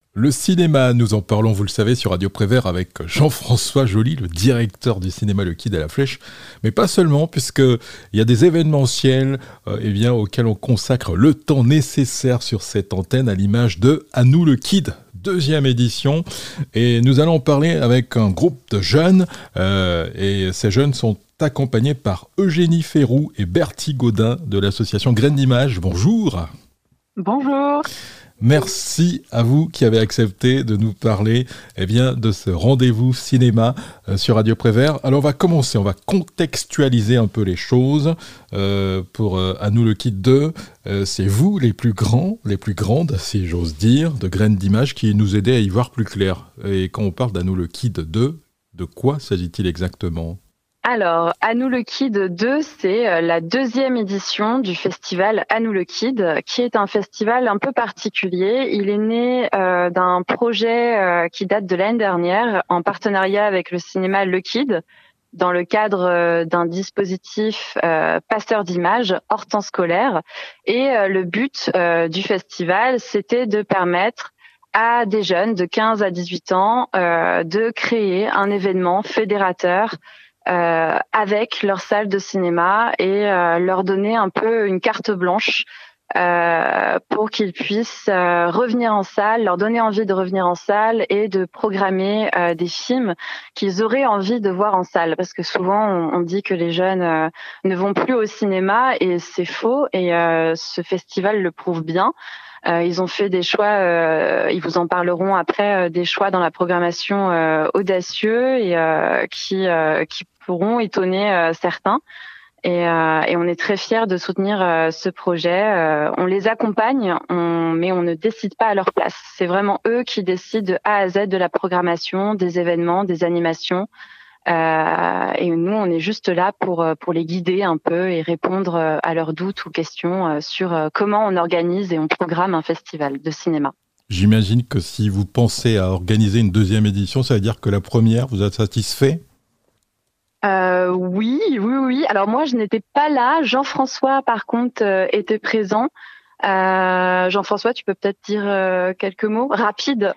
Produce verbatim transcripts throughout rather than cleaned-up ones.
Le cinéma, nous en parlons, vous le savez, sur Radio Prévert avec Jean-François Joly, le directeur du cinéma Le Kid à la Flèche. Mais pas seulement, puisqu'il y a des événementiels euh, eh bien, auxquels on consacre le temps nécessaire sur cette antenne, à l'image de À nous le Kid, deuxième édition. Et nous allons parler avec un groupe de jeunes. Euh, et ces jeunes sont accompagnés par Eugénie Ferroux et Bertie Gaudin de l'association Graines d'Images. Bonjour. Bonjour. Merci à vous qui avez accepté de nous parler eh bien, de ce rendez-vous cinéma euh, sur Radio Prévert. Alors on va commencer, on va contextualiser un peu les choses. Euh, pour euh, À nous le Kid deux, euh, c'est vous les plus grands, les plus grandes, si j'ose dire, de Graines d'Images qui nous aidaient à y voir plus clair. Et quand on parle d'À nous le Kid deux, de quoi s'agit-il exactement ? Alors, À nous le Kid deux, c'est la deuxième édition du festival À nous le Kid, qui est un festival un peu particulier. Il est né euh, d'un projet euh, qui date de l'année dernière, en partenariat avec le cinéma Le Kid, dans le cadre euh, d'un dispositif euh, passeur d'images hors temps scolaire. Et euh, le but euh, du festival, c'était de permettre à des jeunes de quinze à dix-huit ans euh, de créer un événement fédérateur Euh, avec leur salle de cinéma et euh, leur donner un peu une carte blanche euh, pour qu'ils puissent euh, revenir en salle, leur donner envie de revenir en salle et de programmer euh, des films qu'ils auraient envie de voir en salle. Parce que souvent, on, on dit que les jeunes euh, ne vont plus au cinéma et c'est faux et euh, ce festival le prouve bien. Euh, ils ont fait des choix, euh, ils vous en parleront après, euh, des choix dans la programmation euh, audacieux et euh, qui euh, qui pourront étonner euh, certains. Et, euh, et on est très fiers de soutenir euh, ce projet. Euh, on les accompagne, on, mais on ne décide pas à leur place. C'est vraiment eux qui décident de A à Z de la programmation, des événements, des animations. Euh, et nous, on est juste là pour pour les guider un peu et répondre à leurs doutes ou questions sur comment on organise et on programme un festival de cinéma. J'imagine que si vous pensez à organiser une deuxième édition, ça veut dire que la première vous a satisfait ? Euh, oui, oui, oui. Alors moi, je n'étais pas là. Jean-François, par contre, euh, était présent. Euh, Jean-François, tu peux peut-être dire euh, quelques mots rapides.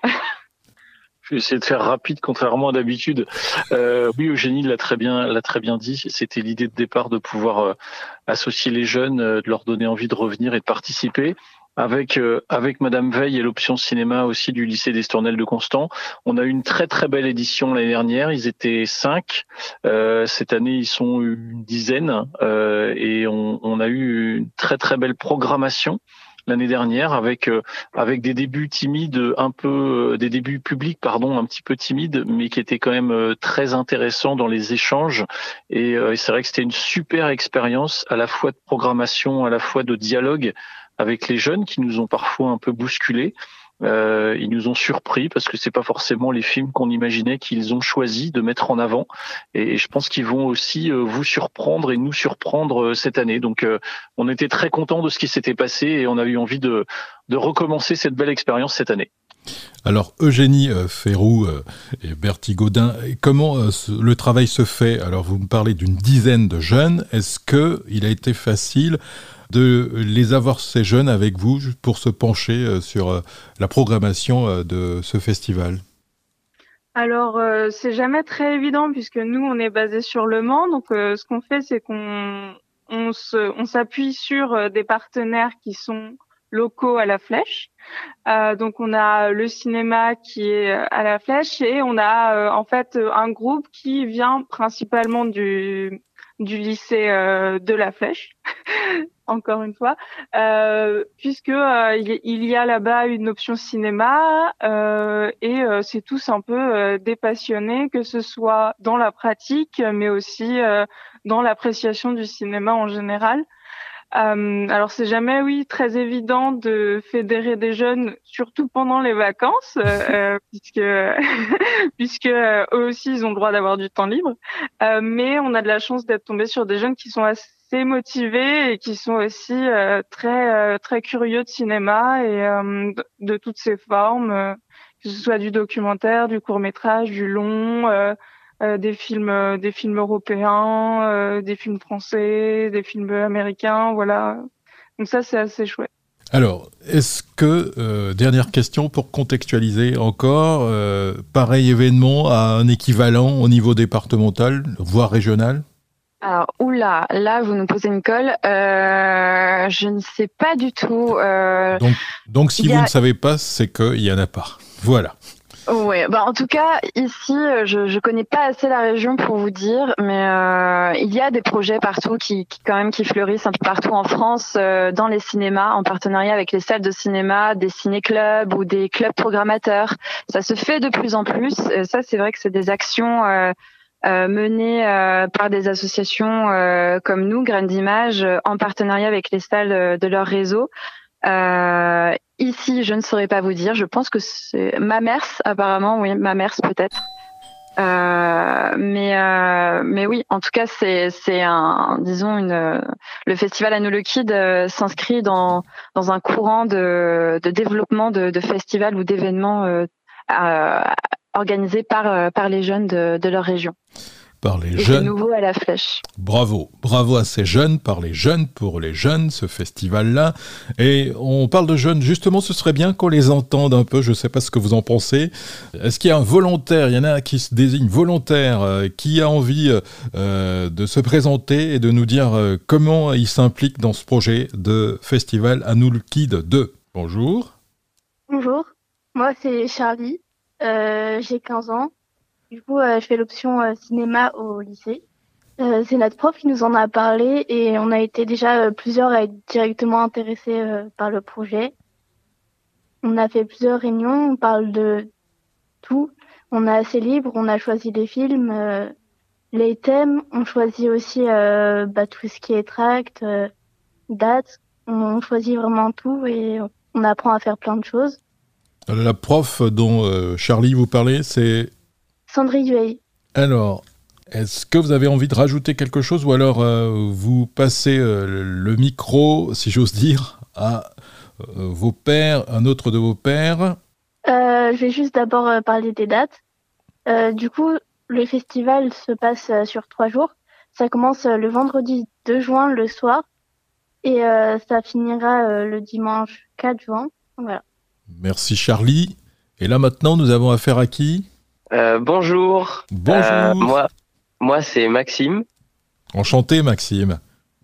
Je vais essayer de faire rapide, contrairement à d'habitude. Euh, oui, Eugénie l'a très bien, l'a très bien dit. C'était l'idée de départ de pouvoir euh, associer les jeunes, euh, de leur donner envie de revenir et de participer. Avec euh, avec Madame Veil et l'option cinéma aussi du lycée d'Estournel de Constant, on a eu une très très belle édition l'année dernière. Ils étaient cinq. Euh, cette année, ils sont une dizaine euh, et on, on a eu une très très belle programmation l'année dernière avec euh, avec des débuts timides, un peu euh, des débuts publics pardon, un petit peu timides, mais qui étaient quand même euh, très intéressants dans les échanges. Et, euh, et c'est vrai que c'était une super expérience, à la fois de programmation, à la fois de dialogue avec les jeunes qui nous ont parfois un peu bousculés. Euh, ils nous ont surpris parce que c'est pas forcément les films qu'on imaginait qu'ils ont choisi de mettre en avant. Et, et je pense qu'ils vont aussi euh, vous surprendre et nous surprendre euh, cette année. Donc, euh, on était très contents de ce qui s'était passé et on a eu envie de, de recommencer cette belle expérience cette année. Alors Eugénie euh, Ferroux euh, et Bertie Gaudin, comment euh, ce, le travail se fait ? Alors vous me parlez d'une dizaine de jeunes. Est-ce qu'il a été facile de les avoir, ces jeunes, avec vous pour se pencher euh, sur euh, la programmation euh, de ce festival ? Alors, euh, c'est jamais très évident puisque nous, on est basé sur Le Mans. Donc, euh, ce qu'on fait, c'est qu'on on se, on s'appuie sur euh, des partenaires qui sont locaux à la Flèche. Euh, donc, on a le cinéma qui est à la Flèche et on a euh, en fait un groupe qui vient principalement du du lycée euh, de la Flèche. Encore une fois, euh, puisque euh, il y a là-bas une option cinéma euh, et euh, c'est tous un peu euh, des passionnés, que ce soit dans la pratique, mais aussi euh, dans l'appréciation du cinéma en général. Euh, alors c'est jamais, oui, très évident de fédérer des jeunes, surtout pendant les vacances, euh, puisque puisque euh, eux aussi ils ont le droit d'avoir du temps libre. Euh, mais on a de la chance d'être tombé sur des jeunes qui sont assez motivés et qui sont aussi euh, très euh, très curieux de cinéma et euh, de, de toutes ses formes, euh, que ce soit du documentaire, du court métrage, du long. Euh, Euh, des films, euh, des films européens, euh, des films français, des films américains, voilà. Donc ça, c'est assez chouette. Alors, est-ce que, euh, dernière question pour contextualiser encore, euh, pareil événement a un équivalent au niveau départemental, voire régional ? Alors, oula, là, vous nous posez une colle. Euh, je ne sais pas du tout. Euh, donc, donc, si vous a... ne savez pas, c'est qu'il n'y en a pas. Voilà. Oui, bah en tout cas ici, je je connais pas assez la région pour vous dire, mais euh, il y a des projets partout qui, qui quand même qui fleurissent un peu partout en France euh, dans les cinémas, en partenariat avec les salles de cinéma, des ciné-clubs ou des clubs programmateurs. Ça se fait de plus en plus. Et ça, c'est vrai que c'est des actions euh, euh, menées euh, par des associations euh, comme nous, Graines d'Images, en partenariat avec les salles de leur réseau. Euh, ici, je ne saurais pas vous dire. Je pense que c'est Mamers, apparemment, oui, Mamers peut-être. Euh, mais euh, mais oui, en tout cas, c'est c'est un, disons une. Le festival Anneau le Kid euh, s'inscrit dans dans un courant de de développement de, de festivals ou d'événements euh, euh, organisés par par les jeunes de de leur région. Par les Et jeunes. c'est nouveau à la Flèche. Bravo, bravo à ces jeunes, par les jeunes, pour les jeunes, ce festival-là. Et on parle de jeunes, justement, ce serait bien qu'on les entende un peu, je ne sais pas ce que vous en pensez. Est-ce qu'il y a un volontaire, il y en a qui se désignent volontaire, euh, qui a envie euh, de se présenter et de nous dire euh, comment il s'implique dans ce projet de festival Anneau le Kid deux. Bonjour. Bonjour, moi c'est Charlie, euh, j'ai quinze ans. Du coup, euh, je fais l'option euh, cinéma au lycée. Euh, c'est notre prof qui nous en a parlé et on a été déjà euh, plusieurs à être directement intéressés euh, par le projet. On a fait plusieurs réunions, on parle de tout. On est assez libre, on a choisi les films, euh, les thèmes. On choisit aussi euh, bah, tout ce qui est tract, euh, date. On choisit vraiment tout et on apprend à faire plein de choses. La prof dont euh, Charlie vous parlait, c'est... Sandrine Duhay. Alors, est-ce que vous avez envie de rajouter quelque chose ou alors euh, vous passez euh, le micro, si j'ose dire, à euh, vos pairs, un autre de vos pairs ? euh, Je vais juste d'abord euh, parler des dates. Euh, du coup, le festival se passe euh, sur trois jours. Ça commence euh, le vendredi deux juin le soir et euh, ça finira euh, le dimanche quatre juin. Voilà. Merci Charlie. Et là maintenant, nous avons affaire à qui ? Euh, bonjour. Bonjour. Euh, moi, moi c'est Maxime. Enchanté Maxime.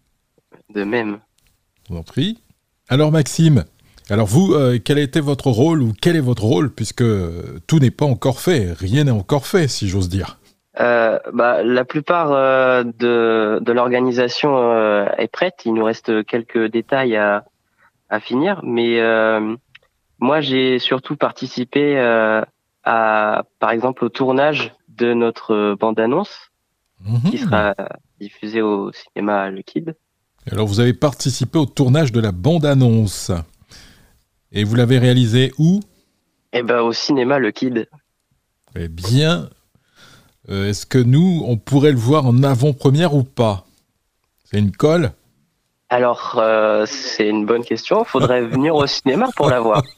De même. Je vous en prie. Alors Maxime, alors vous, euh, quel a été votre rôle ou quel est votre rôle puisque tout n'est pas encore fait, rien n'est encore fait si j'ose dire. Euh, bah, la plupart euh, de, de l'organisation euh, est prête. Il nous reste quelques détails à, à finir, mais euh, moi j'ai surtout participé euh, à, par exemple, au tournage de notre bande-annonce mmh. qui sera diffusée au cinéma Le Kid. Alors, vous avez participé au tournage de la bande-annonce. Et vous l'avez réalisé où ? Eh ben, au cinéma Le Kid. Eh bien, euh, est-ce que nous, on pourrait le voir en avant-première ou pas ? C'est une colle ? Alors, euh, c'est une bonne question. Il faudrait venir au cinéma pour la voir.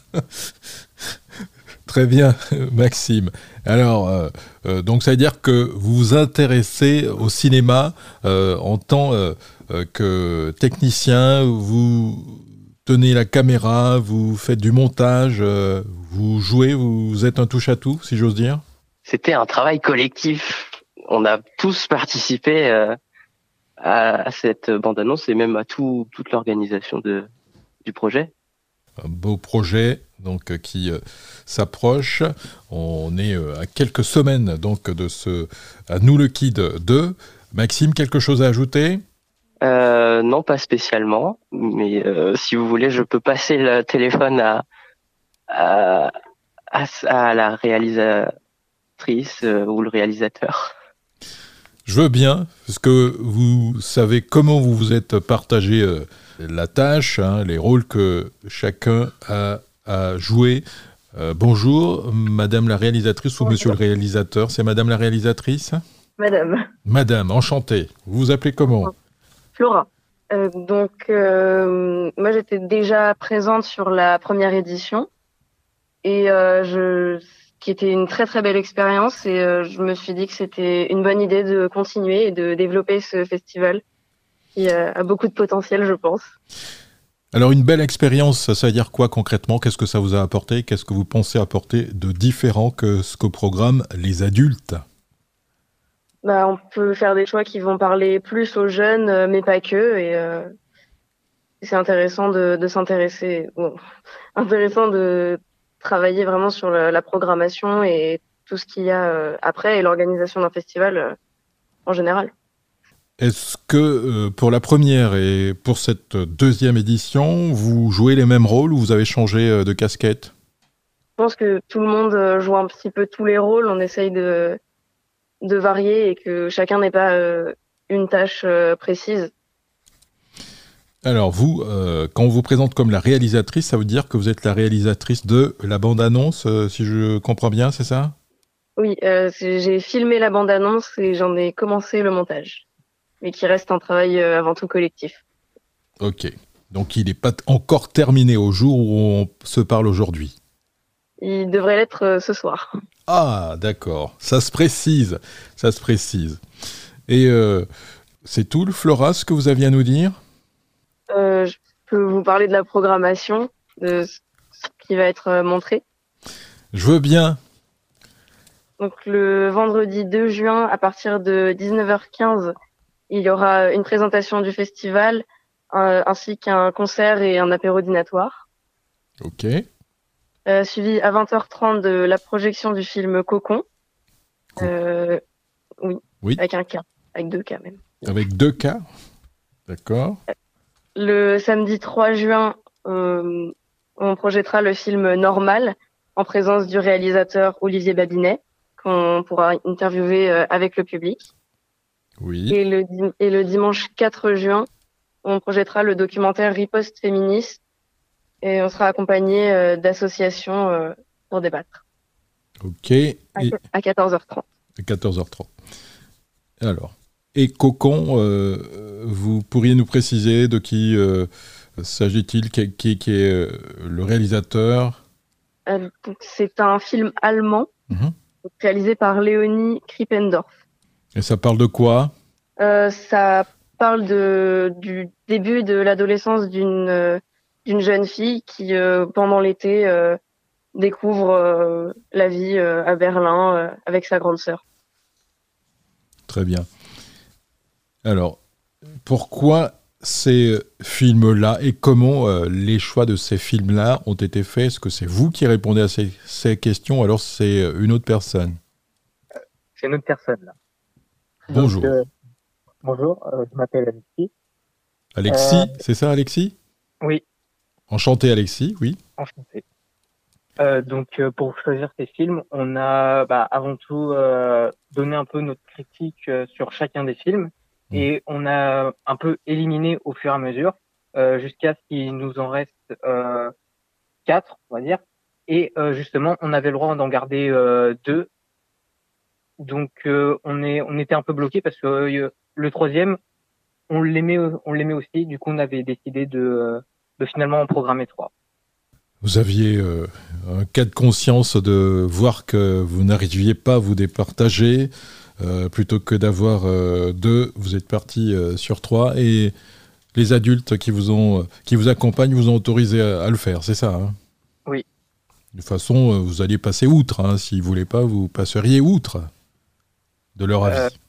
Très bien, Maxime. Alors, euh, euh, donc ça veut dire que vous vous intéressez au cinéma euh, en tant euh, euh, que technicien, vous tenez la caméra, vous faites du montage, euh, vous jouez, vous êtes un touche-à-tout, si j'ose dire ? C'était un travail collectif. On a tous participé euh, à, à cette bande-annonce et même à tout, toute l'organisation de, du projet. Un beau projet donc euh, qui euh, s'approche. On est euh, à quelques semaines donc de ce Anneau le Kid deux. Maxime, quelque chose à ajouter ? euh, Non, pas spécialement. Mais euh, si vous voulez, je peux passer le téléphone à à, à, à la réalisatrice euh, ou le réalisateur. Je veux bien, parce que vous savez comment vous vous êtes partagé euh, la tâche, hein, les rôles que chacun a, a joué. Euh, bonjour, madame la réalisatrice ou bonjour. Monsieur le réalisateur. C'est madame la réalisatrice ? Madame. Madame, enchantée. Vous vous appelez comment ? Flora. Euh, donc, euh, moi j'étais déjà présente sur la première édition, et euh, je... qui était une très très belle expérience, et euh, je me suis dit que c'était une bonne idée de continuer et de développer ce festival qui euh, a beaucoup de potentiel, je pense. Alors une belle expérience, ça veut dire quoi concrètement? Qu'est-ce que ça vous a apporté? Qu'est-ce que vous pensez apporter de différent que ce que programment les adultes? Bah, on peut faire des choix qui vont parler plus aux jeunes, euh, mais pas que. Et euh, c'est intéressant de, de s'intéresser, bon, intéressant de travailler vraiment sur la, la programmation et tout ce qu'il y a euh, après et l'organisation d'un festival euh, en général. Est-ce que euh, pour la première et pour cette deuxième édition, vous jouez les mêmes rôles ou vous avez changé euh, de casquette? Je pense que tout le monde euh, joue un petit peu tous les rôles. On essaye de, de varier et que chacun n'ait pas euh, une tâche euh, précise. Alors vous, euh, quand on vous présente comme la réalisatrice, ça veut dire que vous êtes la réalisatrice de la bande-annonce, euh, si je comprends bien, c'est ça? Oui, euh, c'est- j'ai filmé la bande-annonce et j'en ai commencé le montage, mais qui reste un travail euh, avant tout collectif. Ok. Donc il n'est pas t- encore terminé au jour où on se parle aujourd'hui. Il devrait l'être euh, ce soir. Ah, d'accord. Ça se précise. Ça se précise. Et euh, c'est tout, le Flora, ce que vous aviez à nous dire? Euh, je peux vous parler de la programmation, de ce qui va être euh, montré. Je veux bien. Donc le vendredi deux juin, à partir de dix-neuf heures quinze, il y aura une présentation du festival, euh, ainsi qu'un concert et un apéro dînatoire. Ok. Euh, suivi à vingt heures trente de la projection du film Cocon. Euh, oui, Oui. avec un K, avec deux K même. Avec deux cas. D'accord. Le samedi trois juin, euh, on projettera le film Normal en présence du réalisateur Olivier Babinet, qu'on pourra interviewer euh, avec le public. Oui. Et le, dim- et le dimanche quatre juin, on projettera le documentaire Riposte féministe et on sera accompagné euh, d'associations euh, pour débattre Ok. Et à, à quatorze heures trente. quatorze heures trente. Alors. Et Cocon, euh, vous pourriez nous préciser de qui euh, s'agit-il, qui, qui, qui est euh, le réalisateur? Euh, donc c'est un film allemand Mhm. réalisé par Léonie Krippendorf. Et ça parle de quoi? Euh, ça parle de, du début de l'adolescence d'une euh, d'une jeune fille qui, euh, pendant l'été, euh, découvre euh, la vie euh, à Berlin euh, avec sa grande sœur. Très bien. Alors, pourquoi ces films-là et comment euh, les choix de ces films-là ont été faits? Est-ce que c'est vous qui répondez à ces, ces questions ou alors c'est une autre personne? C'est une autre personne là. Bonjour. Donc, euh, bonjour, euh, je m'appelle Alexis. Alexis, Euh, c'est ça Alexis? Oui, Enchanté Alexis, oui. enchanté. Euh, donc euh, pour choisir ces films, on a bah, avant tout euh, donné un peu notre critique euh, sur chacun des films Mmh. et on a un peu éliminé au fur et à mesure euh, jusqu'à ce qu'il nous en reste euh, quatre, on va dire. Et euh, justement, on avait le droit d'en garder euh, deux. Donc euh, on est on était un peu bloqué parce que euh, le troisième, on l'aimait on l'aimait aussi. Du coup, on avait décidé de euh, de finalement en programmer trois. Vous aviez euh, un cas de conscience de voir que vous n'arriviez pas à vous départager, euh, plutôt que d'avoir euh, deux, vous êtes parti euh, sur trois, et les adultes qui vous ont, qui vous accompagnent vous ont autorisé à, à le faire, c'est ça, hein? Oui. De toute façon, euh, vous alliez passer outre, hein. S'ils ne voulaient pas, vous passeriez outre de leur avis. Euh,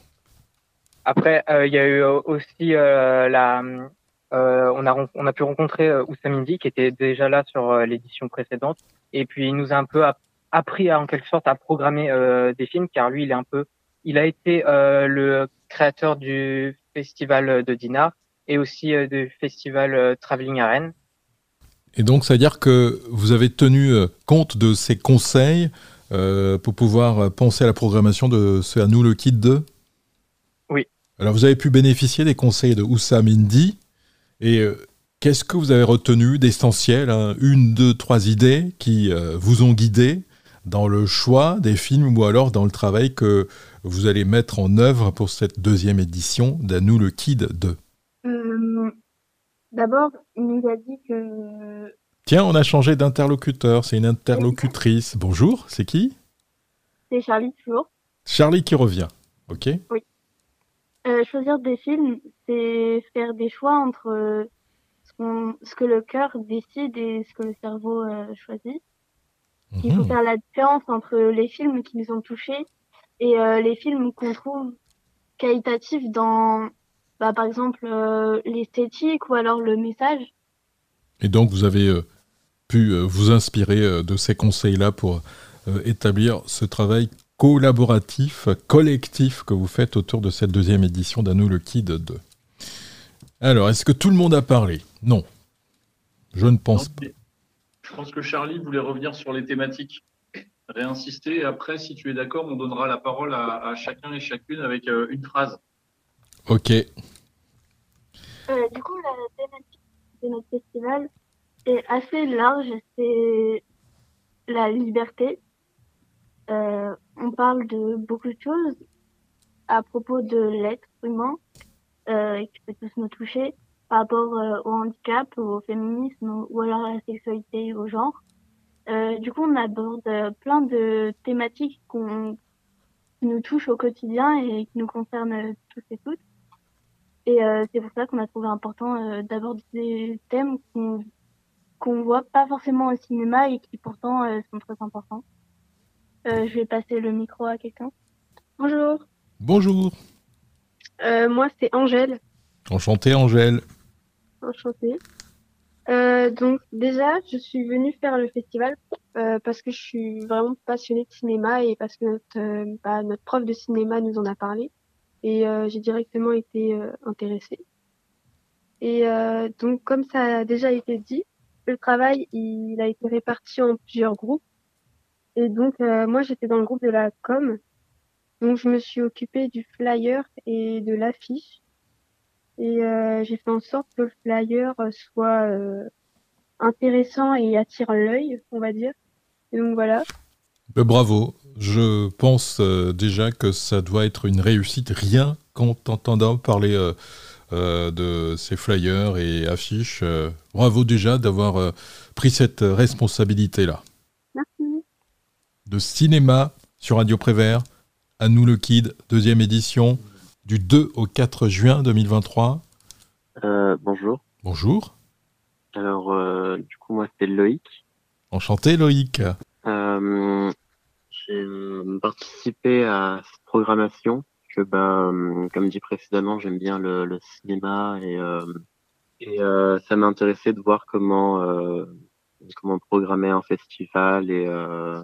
Après, il euh, y a eu aussi euh, la, euh, on a on a pu rencontrer euh, Oussam Indy qui était déjà là sur euh, l'édition précédente, et puis il nous a un peu appris à, en quelque sorte à programmer euh, des films, car lui il est un peu, il a été euh, le créateur du festival de Dinard et aussi euh, du festival euh, Travelling à Rennes. Et donc, ça veut dire que vous avez tenu euh, compte de ces conseils euh, pour pouvoir penser à la programmation de ce À nous le Kid deux? Oui. Alors, vous avez pu bénéficier des conseils de Oussam Indy. Et euh, qu'est-ce que vous avez retenu d'essentiel, hein? Une, deux, trois idées qui euh, vous ont guidé dans le choix des films ou alors dans le travail que vous allez mettre en œuvre pour cette deuxième édition d'À nous le Kid deux? Euh, D'abord, il nous a dit que... Tiens, on a changé d'interlocuteur, c'est une interlocutrice. Bonjour, c'est qui? C'est Charlie toujours. Charlie qui revient, ok. Euh, choisir des films, c'est faire des choix entre euh, ce qu'on, ce que le cœur décide et ce que le cerveau euh, choisit. Mmh. Il faut faire la différence entre les films qui nous ont touchés et euh, les films qu'on trouve qualitatifs dans, bah, par exemple, euh, l'esthétique ou alors le message. Et donc, vous avez euh, pu euh, vous inspirer euh, de ces conseils-là pour euh, établir ce travail collaboratif, collectif que vous faites autour de cette deuxième édition d'A nous le Kid deux. Alors, est-ce que tout le monde a parlé ? Non. Je ne pense Non, pas. Je pense que Charlie voulait revenir sur les thématiques, réinsister. Et après, si tu es d'accord, on donnera la parole à, à chacun et chacune avec euh, une phrase. Ok. Euh, du coup, la thématique de notre festival est assez large. C'est la liberté. Euh, on parle de beaucoup de choses à propos de l'être humain euh, qui peut tous nous toucher par rapport euh, au handicap, au féminisme ou, ou alors à la sexualité et au genre. Euh, du coup, on aborde euh, plein de thématiques qu'on, qui nous touchent au quotidien et qui nous concernent euh, tous et toutes. Et euh, c'est pour ça qu'on a trouvé important euh, d'aborder des thèmes qu'on qu'on voit pas forcément au cinéma et qui pourtant euh, sont très importants. Euh, je vais passer le micro à quelqu'un. Bonjour. Bonjour. Euh, moi, c'est Angèle. Enchanté, Angèle. Enchantée. Euh, donc déjà, je suis venue faire le festival euh, parce que je suis vraiment passionnée de cinéma et parce que notre, euh, bah, notre prof de cinéma nous en a parlé et euh, j'ai directement été euh, intéressée. Et euh, donc, comme ça a déjà été dit, le travail il a été réparti en plusieurs groupes. Et donc, euh, moi, j'étais dans le groupe de la com. Donc, je me suis occupée du flyer et de l'affiche. Et euh, j'ai fait en sorte que le flyer soit euh, intéressant et attire l'œil, on va dire. Et donc, voilà. Ben, bravo. Je pense euh, déjà que ça doit être une réussite rien qu'en t'entendant parler euh, euh, de ces flyers et affiches. Euh, bravo déjà d'avoir euh, pris cette responsabilité-là. Merci. De cinéma sur Radio Prévert, À nous le Kid, deuxième édition, du deux au quatre juin deux mille vingt-trois. Euh, bonjour. Bonjour. Alors, euh, du coup, moi, c'est Loïc. Enchanté, Loïc. Euh, j'ai euh, participé à cette programmation que, bah, euh, comme dit précédemment, j'aime bien le, le cinéma et, euh, et euh, ça m'a intéressé de voir comment euh, comment programmer un festival et euh,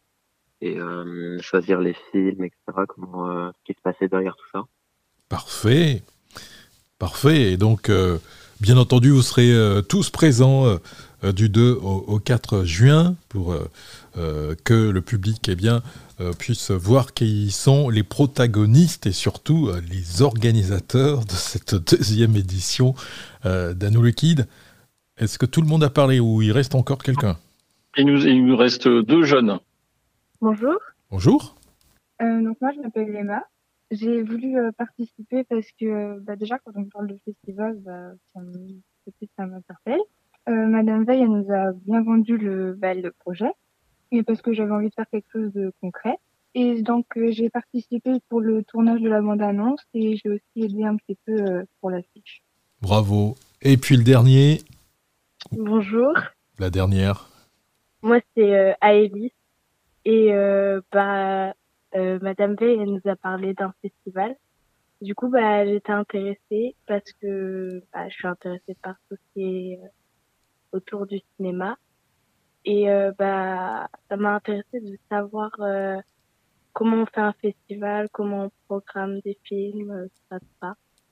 et euh, choisir les films, et cetera. Comment euh, ce qui se passait derrière tout ça. Parfait. Parfait. Et donc, euh, bien entendu, vous serez euh, tous présents euh, du deux au, au quatre juin pour euh, euh, que le public eh bien, euh, puisse voir qui sont les protagonistes et surtout euh, les organisateurs de cette deuxième édition euh, d'A nous le Kid. Est-ce que tout le monde a parlé ou il reste encore quelqu'un ? Il nous, il nous reste deux jeunes. Bonjour. Bonjour. Euh, donc moi, je m'appelle Léma. J'ai voulu euh, participer parce que bah, déjà, quand on parle de festival, bah, ça me- peut-être ça m'interpelle. Euh, Madame Veil, elle nous a bien vendu le, bah, le projet, et parce que j'avais envie de faire quelque chose de concret. Et donc, euh, j'ai participé pour le tournage de la bande-annonce et j'ai aussi aidé un petit peu euh, pour l'affiche. Bravo. Et puis le dernier, Bonjour. la dernière. Moi, c'est euh, Aélis. Et euh, bah, euh, Madame V, elle nous a parlé d'un festival. Du coup, bah, j'étais intéressée parce que bah, je suis intéressée par tout ce qui est euh, autour du cinéma. Et euh, bah, ça m'a intéressée de savoir euh, comment on fait un festival, comment on programme des films, euh, tout ça, tout ça.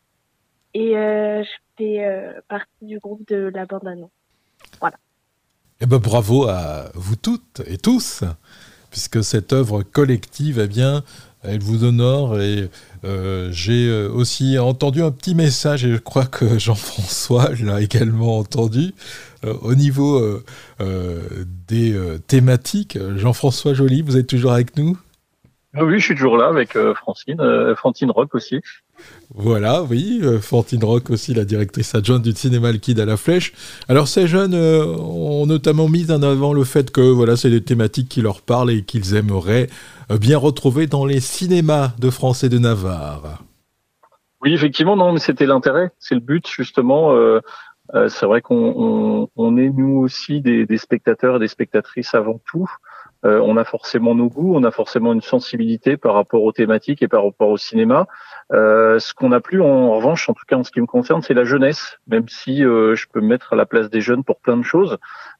Et euh, je fais euh, partie du groupe de la bande-annonce. Voilà. Eh ben bravo à vous toutes et tous, puisque cette œuvre collective, eh bien, elle vous honore. Et euh, j'ai euh, aussi entendu un petit message, et je crois que Jean-François l'a également entendu, euh, au niveau euh, euh, des euh, thématiques. Jean-François Joly, vous êtes toujours avec nous ? Ah oui, je suis toujours là avec euh, Francine, euh, Fantine Rock aussi. Voilà, oui, euh, Fantine Rock aussi, la directrice adjointe du cinéma Le Kid à la Flèche. Alors ces jeunes euh, ont notamment mis en avant le fait que voilà, c'est des thématiques qui leur parlent et qu'ils aimeraient euh, bien retrouver dans les cinémas de France et de Navarre. Oui, effectivement, non, mais c'était l'intérêt, c'est le but justement euh, Euh, c'est vrai qu'on on, on est nous aussi des, des spectateurs et des spectatrices avant tout. Euh, on a forcément nos goûts, on a forcément une sensibilité par rapport aux thématiques et par rapport au cinéma. Euh, ce qu'on n'a plus, en, en revanche, en tout cas en ce qui me concerne, c'est la jeunesse. Même si euh, je peux me mettre à la place des jeunes pour plein de choses.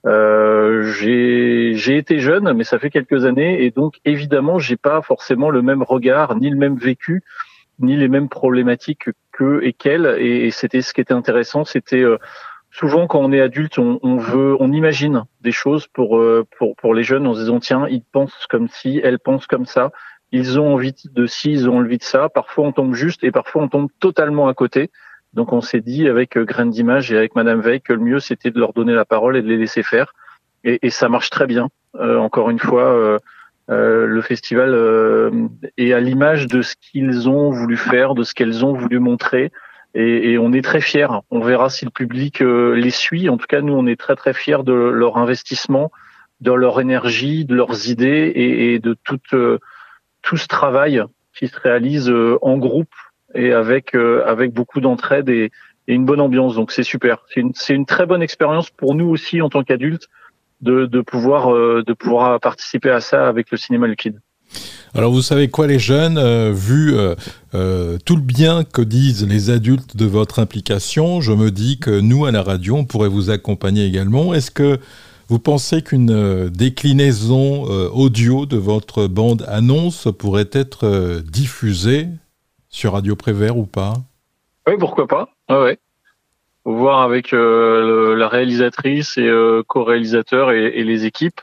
Euh, j'ai, j'ai été jeune, mais ça fait quelques années, et donc évidemment, j'ai pas forcément le même regard, ni le même vécu, ni les mêmes problématiques qu'eux et qu'elles. Et, et c'était ce qui était intéressant, c'était euh, souvent, quand on est adulte, on, on veut, on imagine des choses pour pour pour les jeunes en se disant tiens, ils pensent comme ci, elles pensent comme ça, ils ont envie de ci, ils ont envie de ça. Parfois, on tombe juste et parfois on tombe totalement à côté. Donc, on s'est dit avec Graines d'Images et avec Madame Veil que le mieux c'était de leur donner la parole et de les laisser faire. Et, et ça marche très bien. Euh, encore une fois, euh, euh, le festival euh, est à l'image de ce qu'ils ont voulu faire, de ce qu'elles ont voulu montrer. Et, et on est très fiers. On verra si le public euh, les suit. En tout cas, nous, on est très très fiers de leur investissement, de leur énergie, de leurs idées et, et de tout euh, tout ce travail qui se réalise euh, en groupe et avec euh, avec beaucoup d'entraide et, et une bonne ambiance. Donc c'est super. C'est une c'est une très bonne expérience pour nous aussi en tant qu'adultes de de pouvoir euh, de pouvoir participer à ça avec le cinéma Le Kid. Alors vous savez quoi les jeunes, euh, vu euh, euh, tout le bien que disent les adultes de votre implication, je me dis que nous à la radio on pourrait vous accompagner également. Est-ce que vous pensez qu'une euh, déclinaison euh, audio de votre bande annonce pourrait être euh, diffusée sur Radio Prévert ou pas ? Oui, pourquoi pas. Ah ouais. Faut voir avec euh, le, la réalisatrice et euh, co-réalisateur et, et les équipes.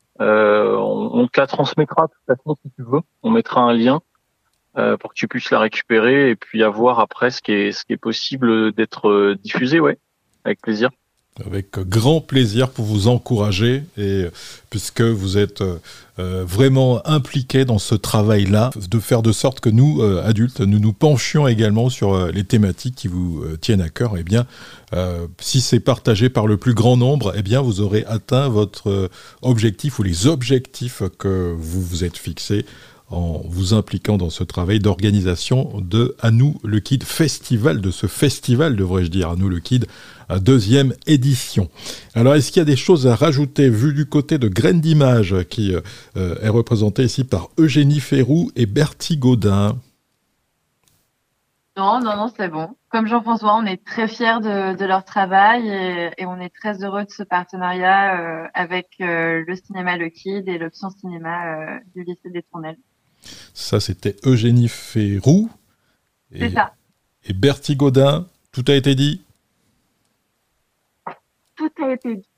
Euh, on, on te la transmettra de toute façon si tu veux. On mettra un lien euh, pour que tu puisses la récupérer et puis avoir après ce qui est ce qui est possible d'être euh, diffusé, ouais, avec plaisir. Avec grand plaisir pour vous encourager et puisque vous êtes euh, vraiment impliqués dans ce travail-là, de faire de sorte que nous, euh, adultes, nous nous penchions également sur euh, les thématiques qui vous euh, tiennent à cœur. Eh bien, euh, si c'est partagé par le plus grand nombre, eh bien, vous aurez atteint votre euh, objectif ou les objectifs que vous vous êtes fixés en vous impliquant dans ce travail d'organisation de À nous le Kid Festival, de ce festival, devrais-je dire, À nous le Kid, à deuxième édition. Alors, est-ce qu'il y a des choses à rajouter, vu du côté de Graines d'Images, qui euh, est représenté ici par Eugénie Ferroux et Bertie Gaudin ? Non, non, non, c'est bon. Comme Jean-François, on est très fiers de, de leur travail et, et on est très heureux de ce partenariat euh, avec euh, le cinéma Le Kid et l'option cinéma euh, du lycée des Tournelles. Ça, c'était Eugénie Ferroux. C'est ça. Et Bertie Gaudin, tout a été dit ? Tout a été dit.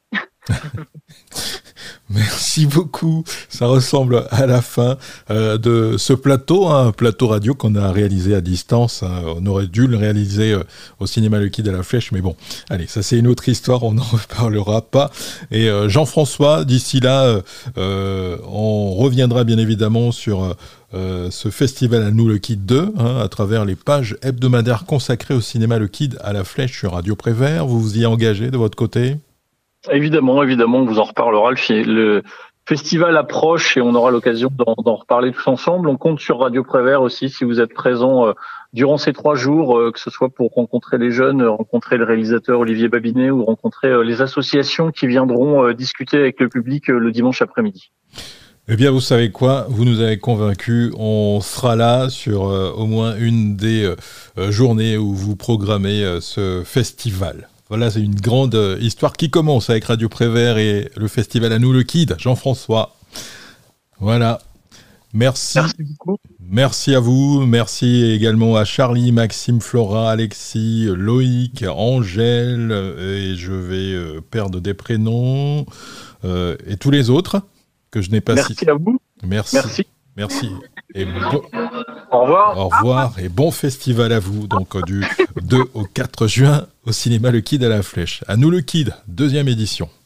Merci beaucoup. Ça ressemble à la fin euh, de ce plateau, hein, un plateau radio qu'on a réalisé à distance. Hein. On aurait dû le réaliser euh, au cinéma Le Kid à la Flèche, mais bon, allez, ça c'est une autre histoire, on n'en reparlera pas. Et euh, Jean-François, d'ici là, euh, on reviendra bien évidemment sur euh, ce festival À nous le Kid deux, hein, à travers les pages hebdomadaires consacrées au cinéma Le Kid à la Flèche sur Radio Prévert. Vous vous y engagez de votre côté ? Évidemment, évidemment, on vous en reparlera. Le, le festival approche et on aura l'occasion d'en, d'en reparler tous ensemble. On compte sur Radio Prévert aussi, si vous êtes présents euh, durant ces trois jours, euh, que ce soit pour rencontrer les jeunes, rencontrer le réalisateur Olivier Babinet ou rencontrer euh, les associations qui viendront euh, discuter avec le public euh, le dimanche après-midi. Eh bien, vous savez quoi ? Vous nous avez convaincus. On sera là sur euh, au moins une des euh, journées où vous programmez euh, ce festival. Voilà, c'est une grande euh, histoire qui commence avec Radio Prévert et le festival À nous le Kid. Jean-François. Voilà. Merci. Merci beaucoup. Merci à vous. Merci également à Charlie, Maxime, Flora, Alexis, Loïc, Angèle, et je vais euh, perdre des prénoms, euh, et tous les autres que je n'ai pas cités. Merci à vous. Merci. Merci. Merci. Et bon... Au revoir. Au revoir et bon festival à vous, donc du deux au quatre juin au cinéma Le Kid à la Flèche. À nous le Kid, deuxième édition.